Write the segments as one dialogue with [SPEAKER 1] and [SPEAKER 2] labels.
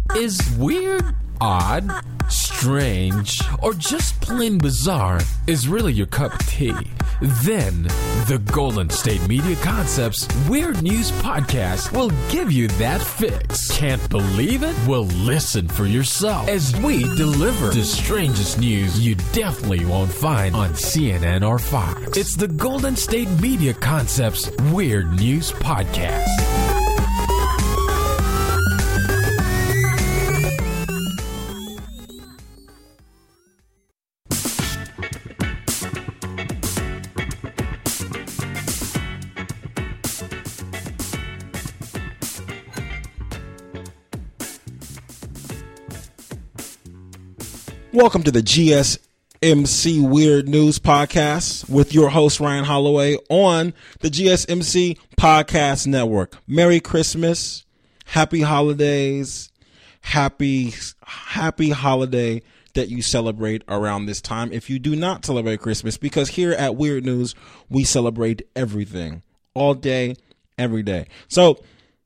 [SPEAKER 1] Is weird, odd, strange, or just plain bizarre is really your cup of tea? Then the Golden State Media Concepts Weird News Podcast will give you that fix. Can't believe it? Well, listen for yourself as we deliver the strangest news you definitely won't find on CNN or Fox. It's the Golden State Media Concepts Weird News Podcast.
[SPEAKER 2] Welcome to the GSMC Weird News Podcast with your host, Ryan Holloway, on the GSMC Podcast Network. Merry Christmas, happy holidays, happy holiday that you celebrate around this time. If you do not celebrate Christmas, because here at Weird News, we celebrate everything, all day, every day. So,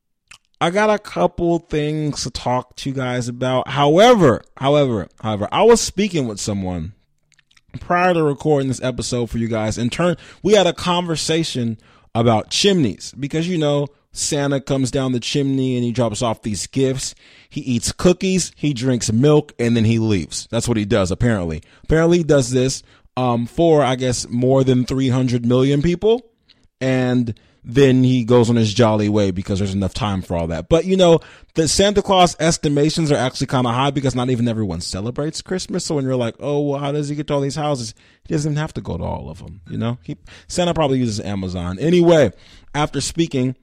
[SPEAKER 2] I got a couple things to talk to you guys about. However, I was speaking with someone prior to recording this episode for you guys. In turn, we had a conversation about chimneys because, you know, Santa comes down the chimney and he drops off these gifts. He eats cookies, he drinks milk, and then he leaves. That's what he does, apparently. Apparently he does this for, I guess, more than 300 million people. And then he goes on his jolly way because there's enough time for all that. But, you know, the Santa Claus estimations are actually kind of high because not even everyone celebrates Christmas. So when you're like, oh, well, how does he get to all these houses? He doesn't even have to go to all of them, you know? Santa probably uses Amazon. Anyway, after speaking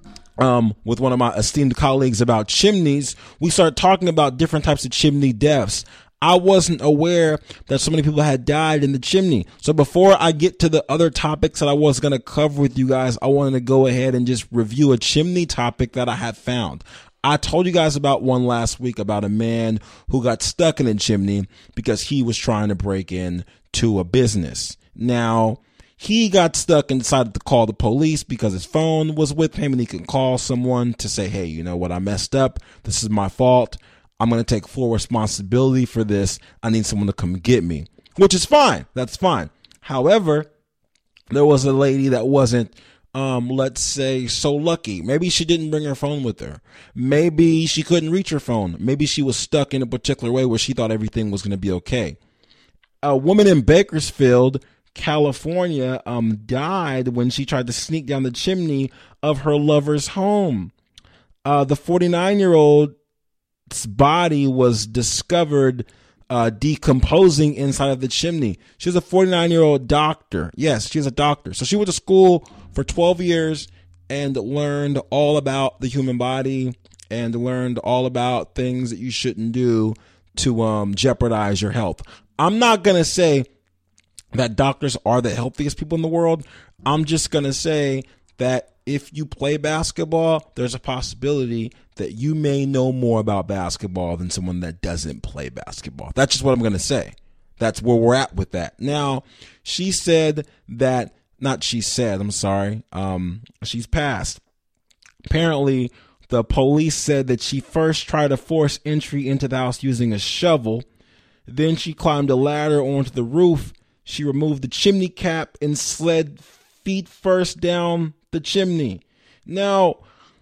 [SPEAKER 2] with one of my esteemed colleagues about chimneys, we started talking about different types of chimney deaths. I wasn't aware that so many people had died in the chimney. So before I get to the other topics that I was going to cover with you guys, I wanted to go ahead and just review a chimney topic that I have found. I told you guys about one last week about a man who got stuck in a chimney because he was trying to break into a business. Now, he got stuck and decided to call the police because his phone was with him and he could call someone to say, hey, you know what, I messed up. This is my fault. I'm going to take full responsibility for this. I need someone to come get me, which is fine. That's fine. However, there was a lady that wasn't, let's say, so lucky. Maybe she didn't bring her phone with her. Maybe she couldn't reach her phone. Maybe she was stuck in a particular way where she thought everything was going to be okay. A woman in Bakersfield, California, died when she tried to sneak down the chimney of her lover's home. The 49-year-old body was discovered decomposing inside of the chimney. She was a 49-year-old doctor. Yes, she's a doctor. So she went to school for 12 years and learned all about the human body and learned all about things that you shouldn't do to jeopardize your health. I'm not going to say that doctors are the healthiest people in the world. I'm just going to say that if you play basketball, there's a possibility that you may know more about basketball than someone that doesn't play basketball. That's just what I'm going to say. That's where we're at with that. Now, she said that, not she said, I'm sorry, she's passed. Apparently, the police said that she first tried to force entry into the house using a shovel. Then she climbed a ladder onto the roof. She removed the chimney cap and slid feet first down the chimney. Now,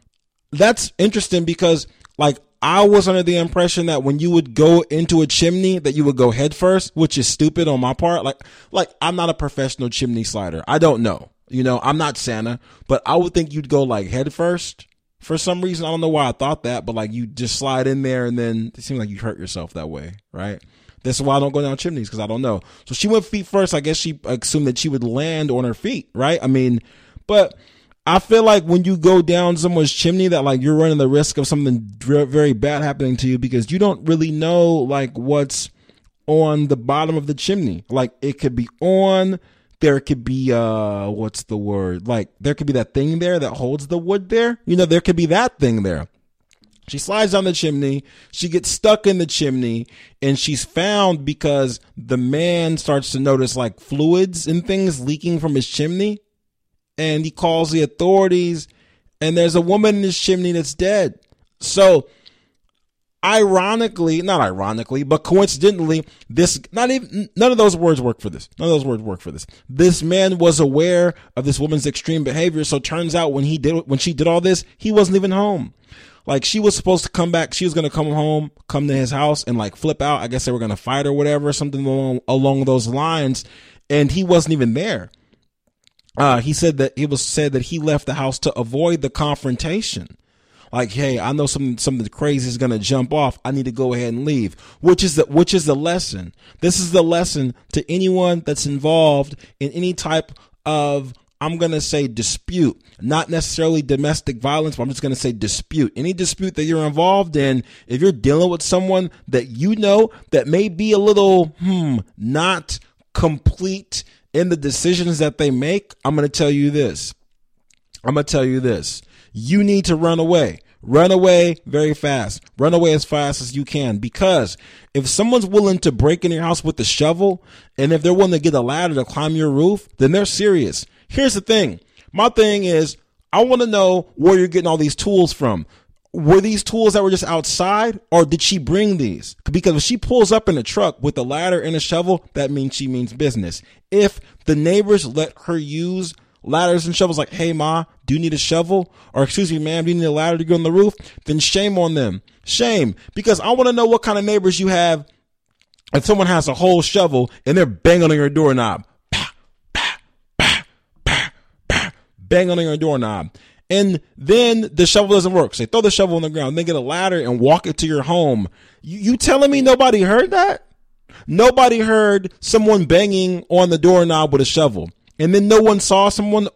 [SPEAKER 2] that's interesting because, like, I was under the impression that when you would go into a chimney that you would go head first, which is stupid on my part. Like I'm not a professional chimney slider. I don't know. You know, I'm not Santa, but I would think you'd go like head first. For some reason, I don't know why I thought that, but like you just slide in there and then it seems like you hurt yourself that way, right? That's why I don't go down chimneys, because I don't know. So she went feet first. I guess she assumed that she would land on her feet, right? I mean, but I feel like when you go down someone's chimney that like you're running the risk of something very bad happening to you because you don't really know like what's on the bottom of the chimney. Like it could be on, there could be, what's the word? Like there could be that thing there that holds the wood there. You know, there could be that thing there. She slides down the chimney. She gets stuck in the chimney and she's found because the man starts to notice like fluids and things leaking from his chimney. And he calls the authorities and there's a woman in his chimney that's dead. So I but coincidentally, none of those words work for this. This man was aware of this woman's extreme behavior. So it turns out when she did all this, he wasn't even home. Like, she was supposed to come back. She was going to come home, come to his house and like flip out. I guess they were going to fight or whatever, something along those lines. And he wasn't even there. He said that he left the house to avoid the confrontation. Like, hey, I know something crazy is going to jump off. I need to go ahead and leave, which is the lesson. This is the lesson to anyone that's involved in any type of, I'm going to say, dispute, not necessarily domestic violence, but I'm just going to say dispute. Any dispute that you're involved in, if you're dealing with someone that you know that may be a little, not complete in the decisions that they make, I'm going to tell you this. You need to run away. Run away very fast. Run away as fast as you can, because if someone's willing to break in your house with a shovel, and if they're willing to get a ladder to climb your roof, then they're serious. Here's the thing. My thing is, I want to know where you're getting all these tools from. Were these tools that were just outside, or did she bring these? Because if she pulls up in a truck with a ladder and a shovel, that means she means business. If the neighbors let her use ladders and shovels, like, hey, ma, do you need a shovel? Or, excuse me, ma'am, do you need a ladder to get on the roof? Then shame on them. Shame. Because I want to know what kind of neighbors you have if someone has a whole shovel and they're banging on your doorknob. Banging on your doorknob. And then the shovel doesn't work. So they throw the shovel on the ground. They get a ladder and walk it to your home. You telling me nobody heard that? Nobody heard someone banging on the doorknob with a shovel. And then no one saw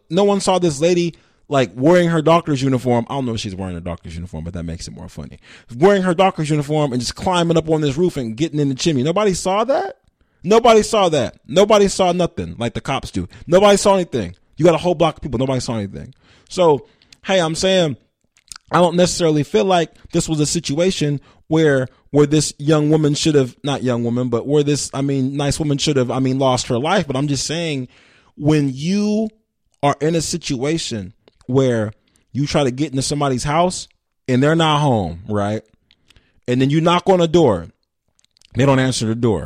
[SPEAKER 2] this lady like wearing her doctor's uniform. I don't know if she's wearing a doctor's uniform, but that makes it more funny. Wearing her doctor's uniform and just climbing up on this roof and getting in the chimney. Nobody saw that? Nobody saw that. Nobody saw nothing like the cops do. Nobody saw anything. You got a whole block of people. Nobody saw anything. So, hey, I'm saying I don't necessarily feel like this was a situation where this young woman should have, not young woman, but where this, nice woman should have, lost her life. But I'm just saying, when you are in a situation where you try to get into somebody's house and they're not home, right? And then you knock on a door, they don't answer the door.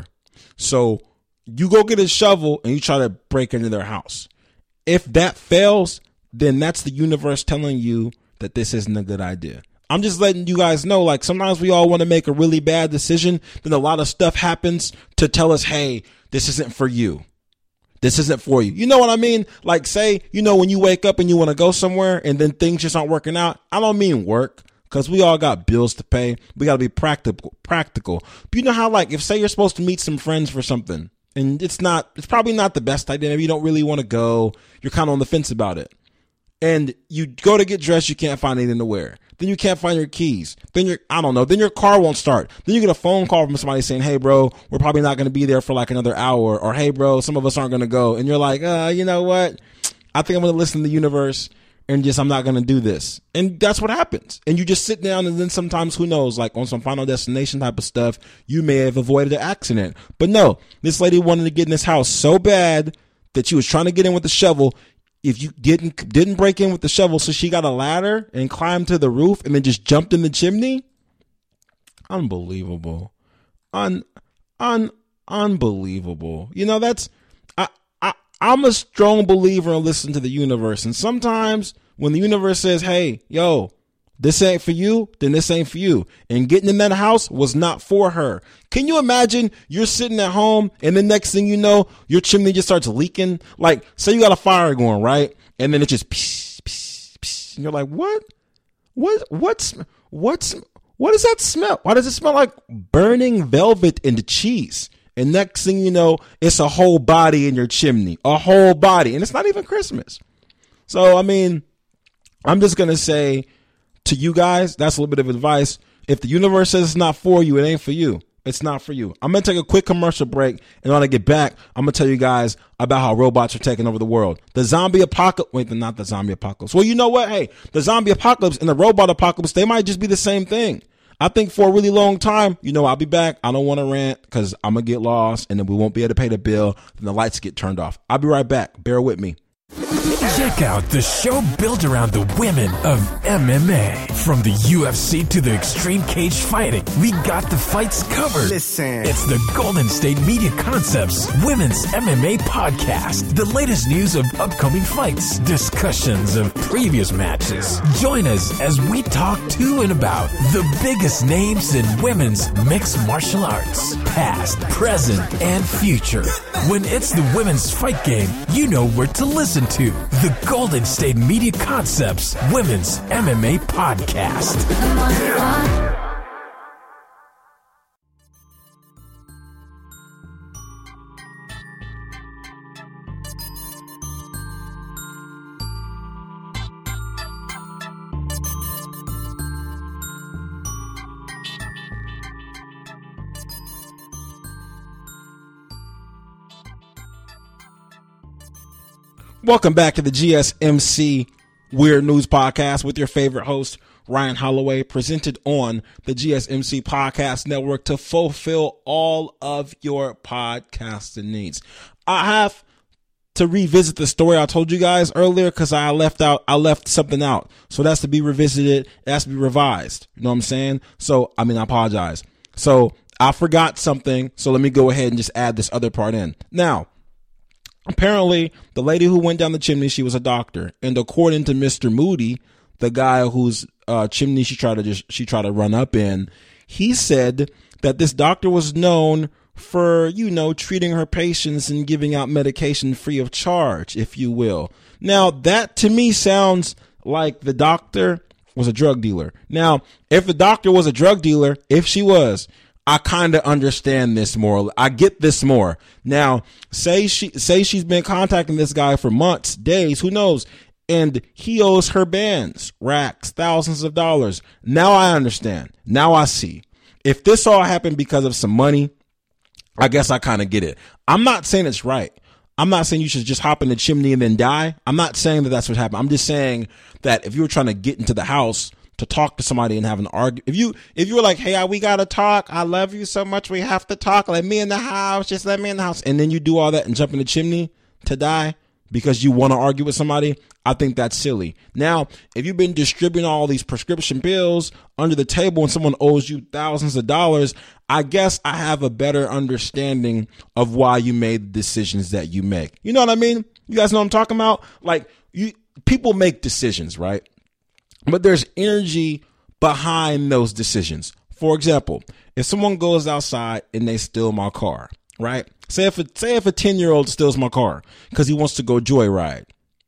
[SPEAKER 2] So you go get a shovel and you try to break into their house. If that fails, then that's the universe telling you that this isn't a good idea. I'm just letting you guys know, like, sometimes we all want to make a really bad decision. Then a lot of stuff happens to tell us, hey, this isn't for you. This isn't for you. You know what I mean? Like, say, when you wake up and you want to go somewhere and then things just aren't working out. I don't mean work, because we all got bills to pay. We got to be practical. But you know how, like, if say you're supposed to meet some friends for something and it's probably not the best idea. Maybe you don't really want to go. You're kind of on the fence about it. And you go to get dressed. You can't find anything to wear. Then you can't find your keys. Then your car won't start. Then you get a phone call from somebody saying, hey, bro, we're probably not going to be there for like another hour. Or, hey, bro, some of us aren't going to go. And you're like, you know what? I think I'm going to listen to the universe and I'm not going to do this. And that's what happens. And you just sit down, and then sometimes, who knows, like on some Final Destination type of stuff, you may have avoided an accident. But no, this lady wanted to get in this house so bad that she was trying to get in with the shovel. If you didn't break in with the shovel, so she got a ladder and climbed to the roof and then just jumped in the chimney. Unbelievable. Unbelievable. I'm a strong believer in listening to the universe. And sometimes when the universe says, hey, yo, this ain't for you, then this ain't for you. And getting in that house was not for her. Can you imagine you're sitting at home and the next thing you know, your chimney just starts leaking? Like, say you got a fire going, right? And then it just psh, psh, psh. And you're like, what? What does that smell? Why does it smell like burning velvet and cheese? And next thing you know, it's a whole body in your chimney, a whole body. And it's not even Christmas. So, I'm just going to say to you guys, that's a little bit of advice. If the universe says it's not for you, it ain't for you. It's not for you. I'm going to take a quick commercial break. And when I get back, I'm going to tell you guys about how robots are taking over the world. The zombie apocalypse. Wait, not the zombie apocalypse. Well, you know what? Hey, the zombie apocalypse and the robot apocalypse, they might just be the same thing. I think for a really long time, I'll be back. I don't want to rant because I'm going to get lost and then we won't be able to pay the bill. Then the lights get turned off. I'll be right back. Bear with me.
[SPEAKER 1] Check out the show built around the women of MMA. From the UFC to the extreme cage fighting, we got the fights covered.
[SPEAKER 3] Listen.
[SPEAKER 1] It's the Golden State Media Concepts Women's MMA Podcast. The latest news of upcoming fights, discussions of previous matches. Join us as we talk to and about the biggest names in women's mixed martial arts, past, present, and future. When it's the women's fight game, you know where to listen to. The Golden State Media Concepts Women's MMA Podcast.
[SPEAKER 2] Welcome back to the GSMC Weird News Podcast with your favorite host, Ryan Holloway, presented on the GSMC Podcast Network to fulfill all of your podcasting needs. I have to revisit the story I told you guys earlier because I left something out. So that's to be revisited. It has to be revised. You know what I'm saying? So, I apologize. So I forgot something. So let me go ahead and just add this other part in. Now, apparently, the lady who went down the chimney, she was a doctor. And according to Mr. Moody, the guy whose chimney she tried to run up in, he said that this doctor was known for, treating her patients and giving out medication free of charge, if you will. Now, that to me sounds like the doctor was a drug dealer. Now, if the doctor was a drug dealer, if she was, I kind of understand this more. I get this more. Now, say she's been contacting this guy for months, days, who knows? And he owes her bands, racks, thousands of dollars. Now I understand. Now I see. If this all happened because of some money, I guess I kind of get it. I'm not saying it's right. I'm not saying you should just hop in the chimney and then die. I'm not saying that that's what happened. I'm just saying that if you were trying to get into the house to talk to somebody and have an argument. If you were like, hey, we got to talk. I love you so much. We have to talk. Let me in the house. Just let me in the house. And then you do all that and jump in the chimney to die because you want to argue with somebody. I think that's silly. Now, if you've been distributing all these prescription pills under the table and someone owes you thousands of dollars, I guess I have a better understanding of why you made the decisions that you make. You know what I mean? You guys know what I'm talking about? Like, people make decisions, right? But there's energy behind those decisions. For example, if someone goes outside and they steal my car, right? Say if a 10-year-old steals my car because he wants to go joyride.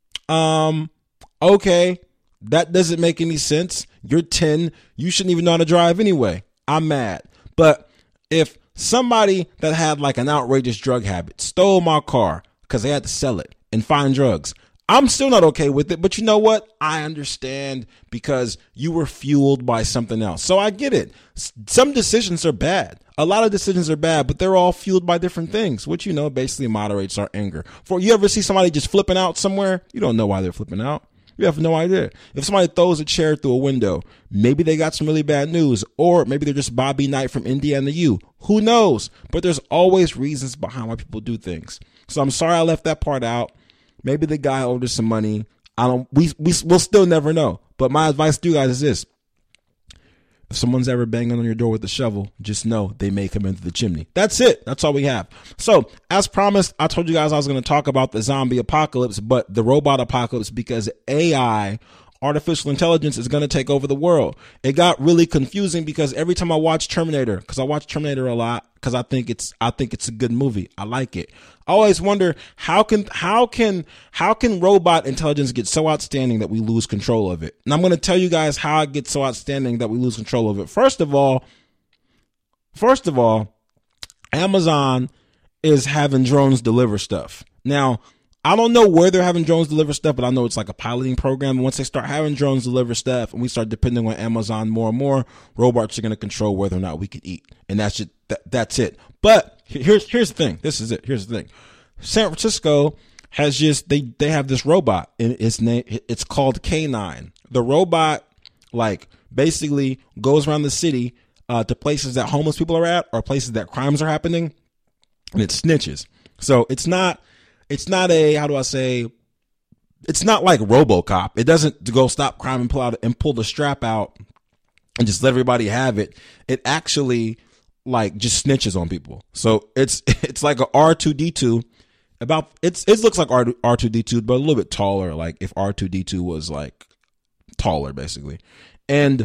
[SPEAKER 2] Okay, that doesn't make any sense. You're 10. You shouldn't even know how to drive anyway. I'm mad. But if somebody that had like an outrageous drug habit stole my car because they had to sell it and find drugs, I'm still not okay with it, but you know what? I understand because you were fueled by something else. So I get it. Some decisions are bad. A lot of decisions are bad, but they're all fueled by different things, which, basically moderates our anger. For you ever see somebody just flipping out somewhere? You don't know why they're flipping out. You have no idea. If somebody throws a chair through a window, maybe they got some really bad news, or maybe they're just Bobby Knight from Indiana U. Who knows? But there's always reasons behind why people do things. So I'm sorry I left that part out. Maybe the guy owed us some money. We'll still never know. But my advice to you guys is this. If someone's ever banging on your door with a shovel, just know they may come into the chimney. That's it. That's all we have. So, as promised, I told you guys I was going to talk about the zombie apocalypse, but the robot apocalypse, because AI, artificial intelligence, is going to take over the world. It got really confusing because every time I watch Terminator, because I watch Terminator a lot, because I think it's a good movie. I like it. I always wonder how can robot intelligence get so outstanding that we lose control of it? And I'm going to tell you guys how it gets so outstanding that we lose control of it. First of all, Amazon is having drones deliver stuff. Now, I don't know where they're having drones deliver stuff, but I know it's like a piloting program. And once they start having drones deliver stuff and we start depending on Amazon more and more, robots are going to control whether or not we can eat. And that's it. But here's the thing. This is it. Here's the thing. San Francisco has they have this robot, and it's called K9. The robot basically goes around the city to places that homeless people are at or places that crimes are happening, and it snitches. So it's not a, how do I say, it's not like RoboCop. It doesn't go stop crime and pull the strap out and just let everybody have it. It actually like just snitches on people. So it's like a R2D2 it looks like R2D2, but a little bit taller. Like if R2D2 was like taller basically. And,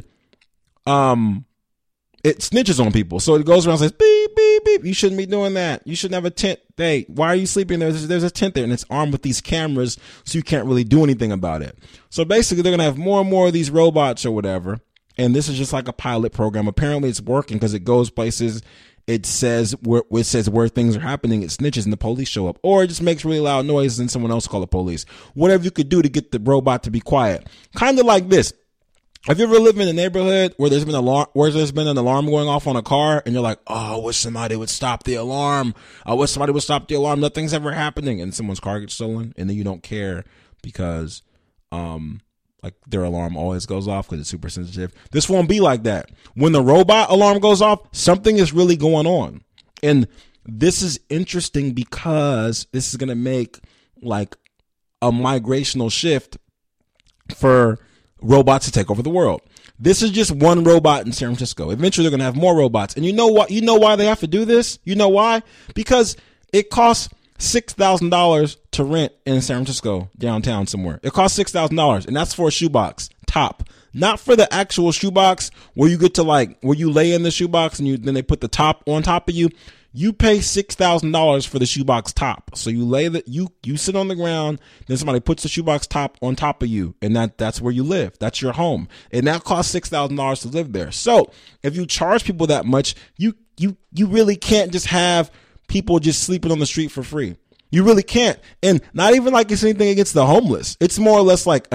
[SPEAKER 2] it snitches on people. So it goes around and says, beep, beep, beep. You shouldn't be doing that. You shouldn't have a tent. Hey, why are you sleeping there? There's a tent there and it's armed with these cameras. So you can't really do anything about it. So basically they're going to have more and more of these robots or whatever. And this is just like a pilot program. Apparently it's working because it goes places. It says where things are happening. It snitches and the police show up, or it just makes really loud noise and someone else call the police. Whatever you could do to get the robot to be quiet. Kind of like this. Have you ever lived in a neighborhood where there's been an alarm going off on a car and you're like, oh, I wish somebody would stop the alarm. Nothing's ever happening. And someone's car gets stolen and then you don't care because, like their alarm always goes off because it's super sensitive. This won't be like that. When the robot alarm goes off, something is really going on. And this is interesting because this is going to make like a migrational shift for robots to take over the world. This is just one robot in San Francisco. Eventually they're going to have more robots. And you know what? You know why they have to do this? You know why? Because it costs $6,000 to rent in San Francisco downtown somewhere. It costs $6,000 and that's for a shoebox top, not for the actual shoebox where you get to like, where you lay in the shoebox and then they put the top on top of you. You pay $6,000 for the shoebox top. So you lay you sit on the ground, then somebody puts the shoebox top on top of you, and that's where you live. That's your home. And that costs $6,000 to live there. So if you charge people that much, you really can't just have people just sleeping on the street for free. You really can't. And not even like it's anything against the homeless. It's more or less like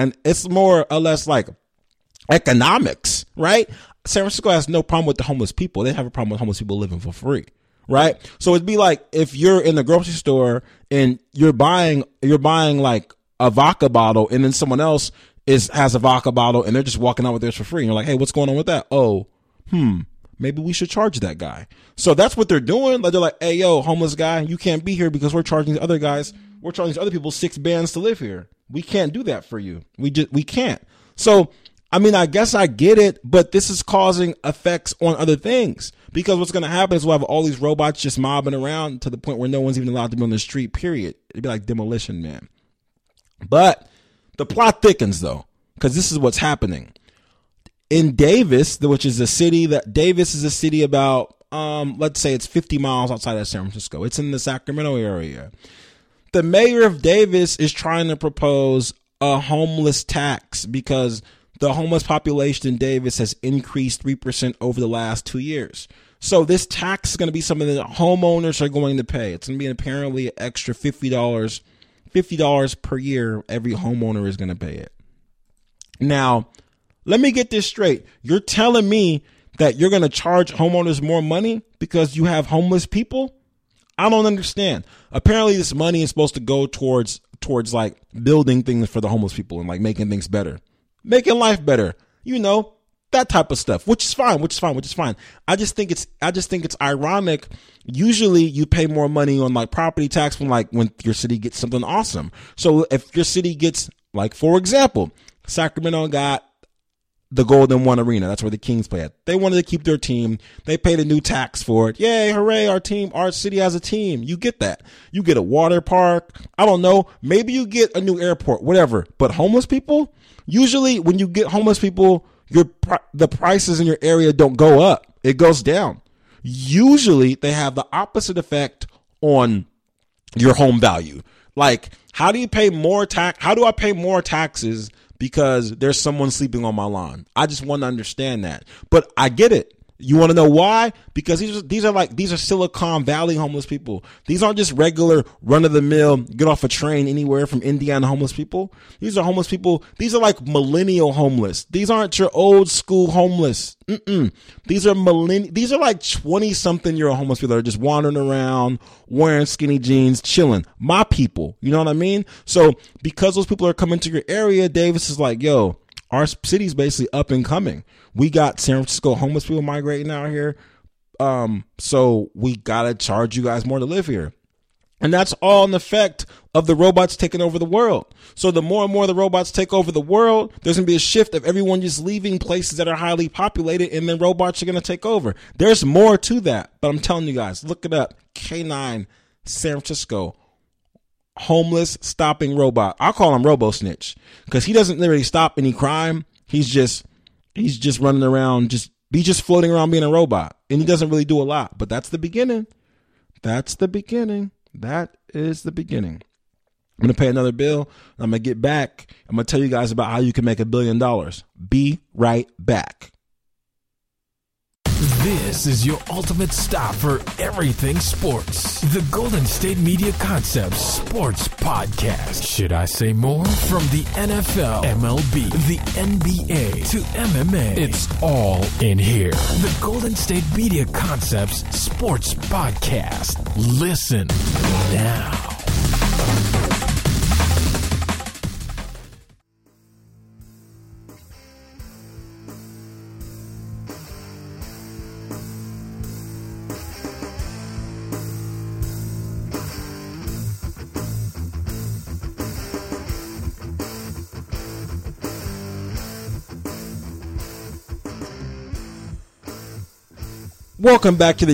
[SPEAKER 2] economics, right? San Francisco has no problem with the homeless people. They have a problem with homeless people living for free. Right. So it'd be like if you're in the grocery store and you're buying like a vodka bottle and then someone else has a vodka bottle and they're just walking out with theirs for free. And you're like, hey, what's going on with that? Oh, maybe we should charge that guy. So that's what they're doing. Like they're like, hey, yo, homeless guy, you can't be here because we're charging these other people $6 to live here. We can't do that for you. We can't. So, I mean, I guess I get it, but this is causing effects on other things because what's going to happen is we'll have all these robots just mobbing around to the point where no one's even allowed to be on the street, period. It'd be like Demolition Man. But the plot thickens though, because this is what's happening. In Davis, which is a city about, let's say it's 50 miles outside of San Francisco. It's in the Sacramento area. The mayor of Davis is trying to propose a homeless tax because the homeless population in Davis has increased 3% over the last 2 years. So this tax is going to be something that homeowners are going to pay. It's going to be apparently an extra $50 per year. Every homeowner is going to pay it. Now, let me get this straight. You're telling me that you're going to charge homeowners more money because you have homeless people? I don't understand. Apparently this money is supposed to go towards like building things for the homeless people and like making things better. Making life better, that type of stuff, which is fine. I just think it's ironic. Usually you pay more money on like property tax when your city gets something awesome. So if your city gets, like, for example, Sacramento got the Golden One Arena. That's where the Kings play at. They wanted to keep their team. They paid a new tax for it. Yay, hooray, our city has a team. You get that. You get a water park. I don't know. Maybe you get a new airport, whatever. But homeless people, usually when you get homeless people, the prices in your area don't go up. It goes down. Usually they have the opposite effect on your home value. Like, how do I pay more taxes because there's someone sleeping on my lawn? I just want to understand that. But I get it. You want to know why? Because these are Silicon Valley homeless people. These aren't just regular run-of-the-mill, get off a train anywhere from Indiana homeless people. These are homeless people. These are like millennial homeless. These aren't your old school homeless. These are like 20-something-year-old homeless people that are just wandering around, wearing skinny jeans, chilling. My people. You know what I mean? So because those people are coming to your area, Davis is like, yo, our city's basically up and coming. We got San Francisco homeless people migrating out here. So we got to charge you guys more to live here. And that's all an effect of the robots taking over the world. So the more and more the robots take over the world, there's going to be a shift of everyone just leaving places that are highly populated, and then robots are going to take over. There's more to that, but I'm telling you guys, look it up. K9, San Francisco, homeless stopping robot. I call him Robo Snitch because he doesn't literally stop any crime. He's just running around, he's just floating around being a robot, and he doesn't really do a lot. But that's the beginning. That's the beginning. That is the beginning. I'm going to pay another bill. I'm going to get back. I'm going to tell you guys about how you can make $1 billion. Be right back.
[SPEAKER 1] This is your ultimate stop for everything sports. The Golden State Media Concepts Sports Podcast. Should I say more? From the NFL, MLB, the NBA to MMA, it's all in here. The Golden State Media Concepts Sports Podcast. Listen now.
[SPEAKER 2] Welcome back to the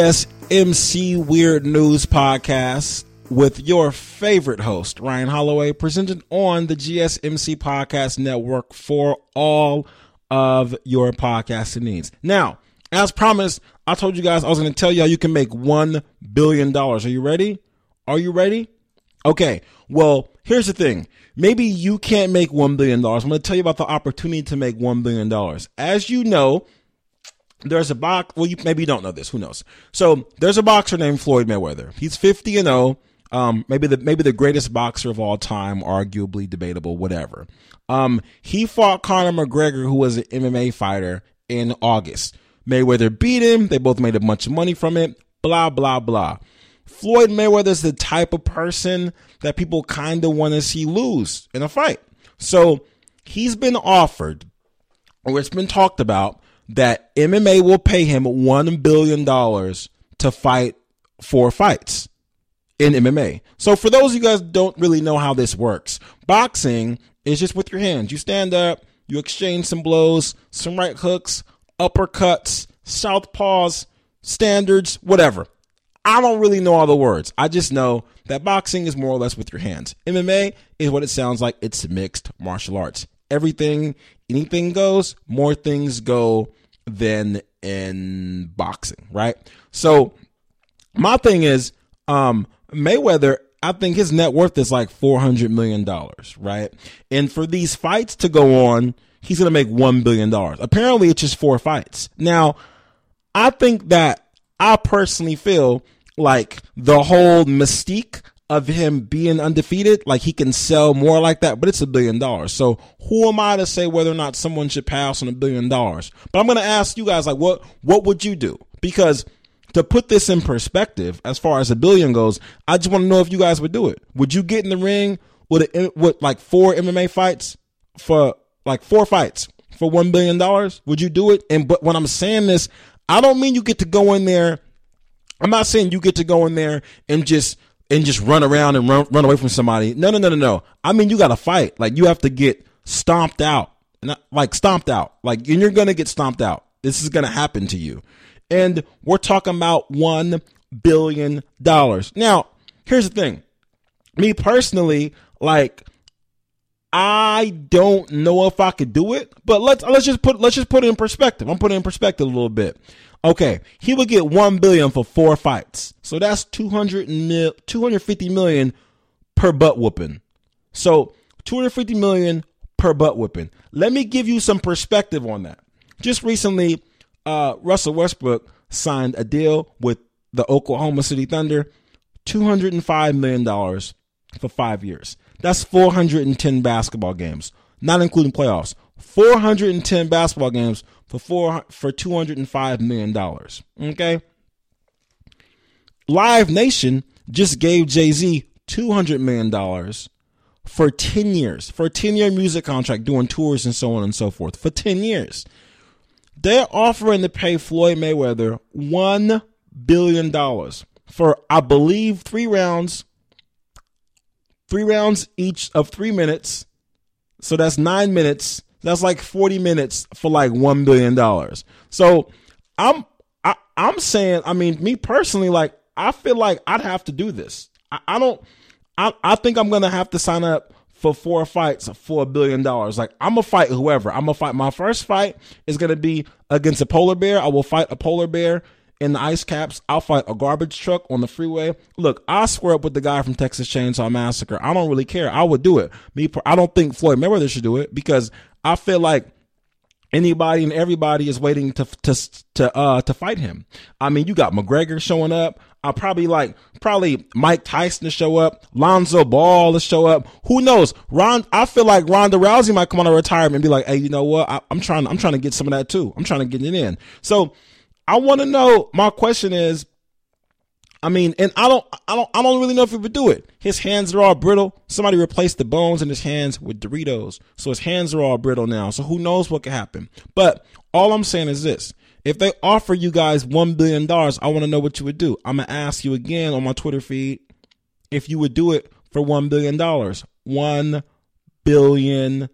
[SPEAKER 2] GSMC Weird News Podcast with your favorite host, Ryan Holloway, presented on the GSMC Podcast Network for all of your podcasting needs. Now, as promised, I told you guys I was going to tell you how you can make $1 billion. Are you ready? Are you ready? Okay, well, here's the thing. Maybe you can't make $1 billion. I'm going to tell you about the opportunity to make $1 billion. As you know, there's a box. Well, maybe you don't know this. Who knows? So there's a boxer named Floyd Mayweather. He's 50-0. Maybe the greatest boxer of all time, arguably debatable, whatever. He fought Conor McGregor, who was an MMA fighter, in August. Mayweather beat him. They both made a bunch of money from it. Blah, blah, blah. Floyd Mayweather's the type of person that people kind of want to see lose in a fight. So he's been offered, or it's been talked about, that MMA will pay him $1 billion to fight 4 fights in MMA. So for those of you guys who don't really know how this works, boxing is just with your hands. You stand up, you exchange some blows, some right hooks, uppercuts, southpaws, standards, whatever. I don't really know all the words. I just know that boxing is more or less with your hands. MMA is what it sounds like. It's mixed martial arts. Anything goes, more things go than in boxing, right? So my thing is, Mayweather, I think his net worth is like $400 million, right? And for these fights to go on, he's going to make $1 billion. Apparently it's just 4 fights. Now, I personally feel like the whole mystique of him being undefeated, like he can sell more like that, but it's $1 billion. So who am I to say whether or not someone should pass on $1 billion? But I'm going to ask you guys, like, what would you do? Because to put this in perspective, as far as $1 billion goes, I just want to know if you guys would do it. Would you get in the ring with like 4 MMA fights for like 4 fights for $1 billion? Would you do it? But when I'm saying this, I don't mean you get to go in there. I'm not saying you get to go in there and just run around and run away from somebody. No. I mean, you got to fight. Like, you have to get stomped out. Like, and you're going to get stomped out. This is going to happen to you. And we're talking about $1 billion. Now, here's the thing. Me personally, like, I don't know if I could do it, but let's just put it in perspective. I'm putting it in perspective a little bit. Okay, he would get $1 billion for 4 fights. So that's $250 million per butt whooping. So $250 million per butt whooping. Let me give you some perspective on that. Just recently, Russell Westbrook signed a deal with the Oklahoma City Thunder, $205 million for 5 years. That's 410 basketball games, not including playoffs. 410 basketball games for $205 million. Okay. Live Nation just gave Jay-Z $200 million for 10 years, for a 10-year music contract, doing tours and so on and so forth for 10 years. They're offering to pay Floyd Mayweather $1 billion. for I believe 3 rounds each of 3 minutes. So that's 9 minutes. That's like 40 minutes for like $1 billion. So I'm saying, I mean, me personally, like, I feel like I'd have to do this. I think I'm going to have to sign up for 4 fights for $1 billion. Like, I'm going to fight whoever. I'm going to fight. My first fight is going to be against a polar bear. I will fight a polar bear in the ice caps. I'll fight a garbage truck on the freeway. Look, I'll square up with the guy from Texas Chainsaw Massacre. I don't really care. I would do it. I don't think Floyd Mayweather should do it because I feel like anybody and everybody is waiting to fight him. I mean, you got McGregor showing up. I'll probably Mike Tyson to show up. Lonzo Ball to show up. Who knows? I feel like Ronda Rousey might come out of retirement and be like, hey, you know what? I'm trying to get some of that too. I'm trying to get it in. So I want to know, my question is, I mean, and I don't really know if he would do it. His hands are all brittle. Somebody replaced the bones in his hands with Doritos. So his hands are all brittle now. So who knows what could happen. But all I'm saying is this. If they offer you guys $1 billion, I want to know what you would do. I'm going to ask you again on my Twitter feed if you would do it for $1 billion. $1 billion.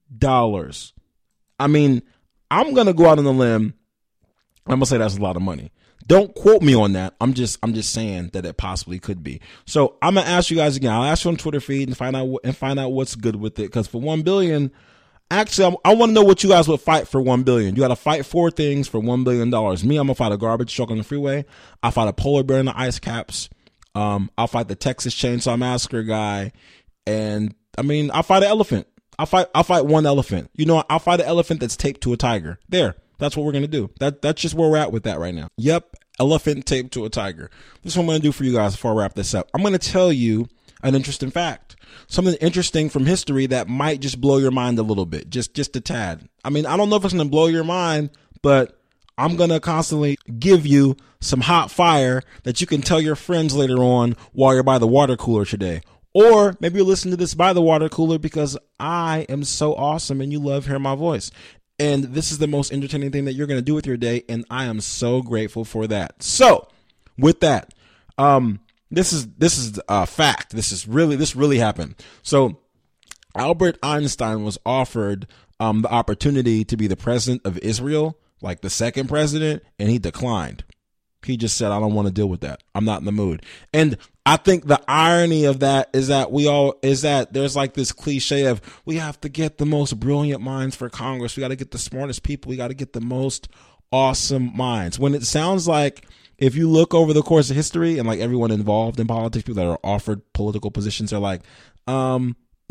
[SPEAKER 2] I mean, I'm going to go out on a limb. I'm going to say that's a lot of money. Don't quote me on that. I'm just saying that it possibly could be. So I'm going to ask you guys again. I'll ask you on Twitter feed and find out what's good with it. Cause for $1 billion, actually, I want to know what you guys would fight for $1 billion. You got to fight 4 things for $1 billion. Me, I'm going to fight a garbage truck on the freeway. I'll fight a polar bear in the ice caps. I'll fight the Texas Chainsaw Massacre guy. And I mean, I'll fight an elephant. I'll fight one elephant. You know, I'll fight an elephant that's taped to a tiger. There. That's what we're going to do. That's just where we're at with that right now. Yep. Elephant taped to a tiger. This is what I'm going to do for you guys before I wrap this up. I'm going to tell you an interesting fact. Something interesting from history that might just blow your mind a little bit. Just a tad. I mean, I don't know if it's going to blow your mind, but I'm going to constantly give you some hot fire that you can tell your friends later on while you're by the water cooler today. Or maybe you'll listen to this by the water cooler because I am so awesome and you love hearing my voice. And this is the most entertaining thing that you're going to do with your day. And I am so grateful for that. So with that, this is a fact. This really happened. So Albert Einstein was offered the opportunity to be the president of Israel, like the second president, and he declined. He just said, I don't want to deal with that. I'm not in the mood. And I think the irony of that is that there's like this cliche of we have to get the most brilliant minds for Congress. We got to get the smartest people. We got to get the most awesome minds. When it sounds like if you look over the course of history and like everyone involved in politics, people that are offered political positions are like, nah,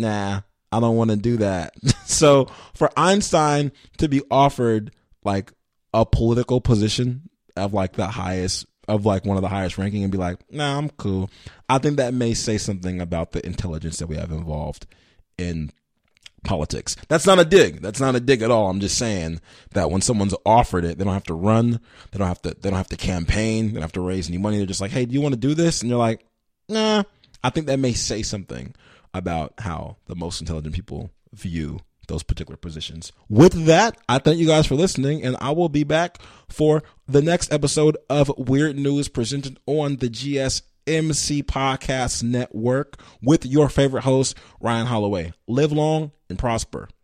[SPEAKER 2] I don't want to do that. So for Einstein to be offered like a political position of like the highest, of like one of the highest ranking and be like, nah, I'm cool. I think that may say something about the intelligence that we have involved in politics. That's not a dig. That's not a dig at all. I'm just saying that when someone's offered it, they don't have to run. They don't have to campaign. They don't have to raise any money. They're just like, hey, do you want to do this? And you're like, nah. I think that may say something about how the most intelligent people view those particular positions. With that, I thank you guys for listening, and I will be back for the next episode of Weird News presented on the GSMC Podcast Network with your favorite host, Ryan Holloway. Live long and prosper.